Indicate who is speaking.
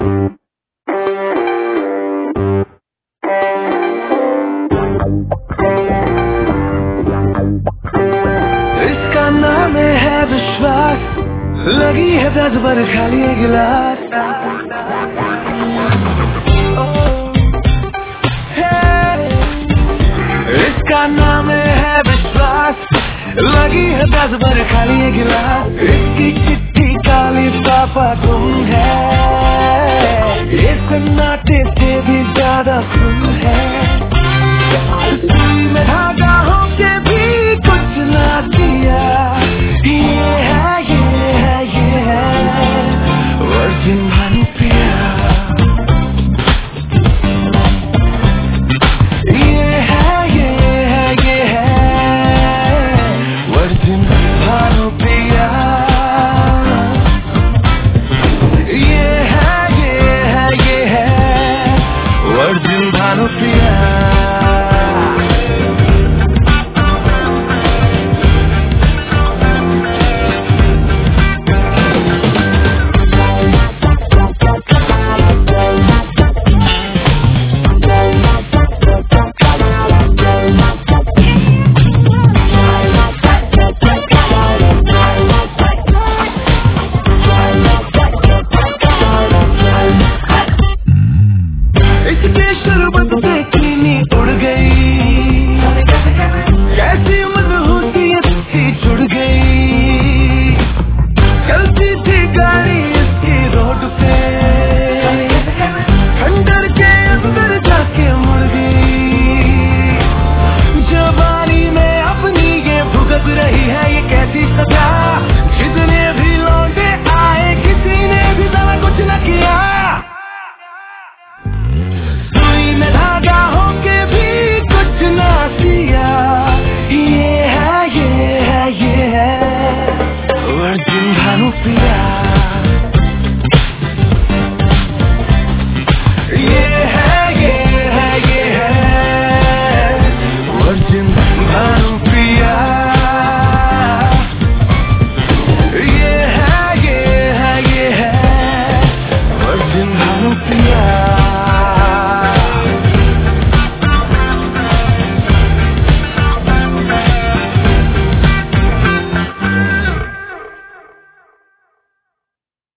Speaker 1: इसका नाम है विश्वास, लगी है दस पर खाली गिलास। इसका नाम है विश्वास, लगी है दस पर खाली गिलास। इसकी चिट्ठी काली पापा तुम है, इस नाटे से भी ज्यादा सुन